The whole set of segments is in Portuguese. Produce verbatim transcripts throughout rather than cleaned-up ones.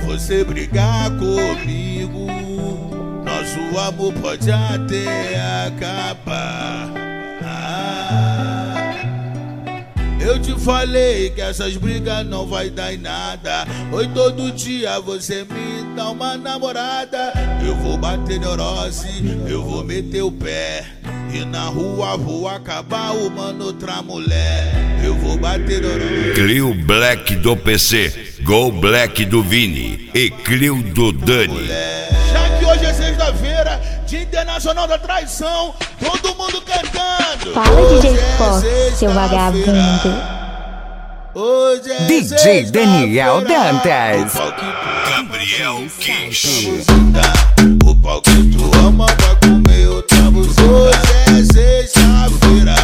você brigar comigo, nosso amor pode até acabar. Ah, eu te falei que essas brigas não vai dar em nada. Hoje todo dia você me dá uma namorada. Eu vou bater neurose, eu vou meter o pé, e na rua vou acabar arrumando outra mulher. Eu vou bater neurose. Clio Black do P C, Go Black do Vini e Clio do Dani. Já que hoje é sexta-feira, Dia Internacional da Traição, todo mundo cantando. Fala, D J Fox, seu vagabundo. Hoje é D J Daniel Dantas. Gabriel Kish. O pau que tu ama vai comer outra buzina. Hoje é sexta-feira.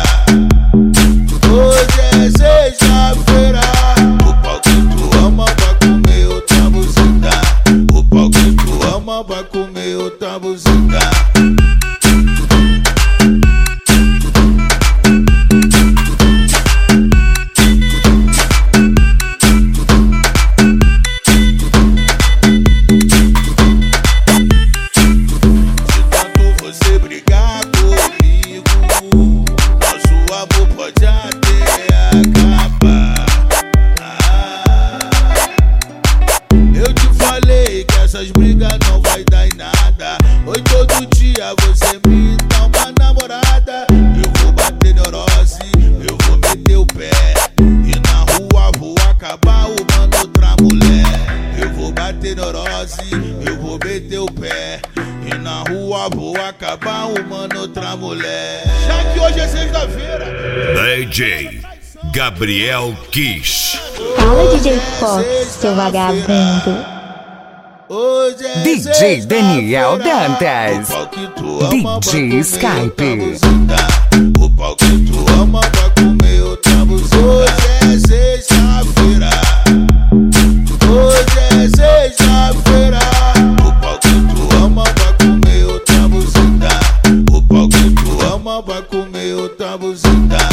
Hoje é sexta-feira. O pau que tu ama vai comer outra buzina. O pau que tu ama vai comer outra buzina. Essas brigas não vai dar em nada. Hoje todo dia você me dá uma namorada. Eu vou bater neurose, eu vou meter o pé, e na rua vou acabar arrumando outra mulher. Eu vou bater neurose, eu vou meter o pé, e na rua vou acabar arrumando outra mulher. Já que hoje é sexta-feira, D J Gabriel Kish. Fala, D J Fox, seu vagabundo. hoje é D J Daniel Dantas. D J Skype. O pau que tu ama vai comer outra buzina. Hoje é sexta-feira. Hoje é sexta-feira. O pau que tu ama vai comer outra buzina. O pau que tu ama vai comer outra buzina.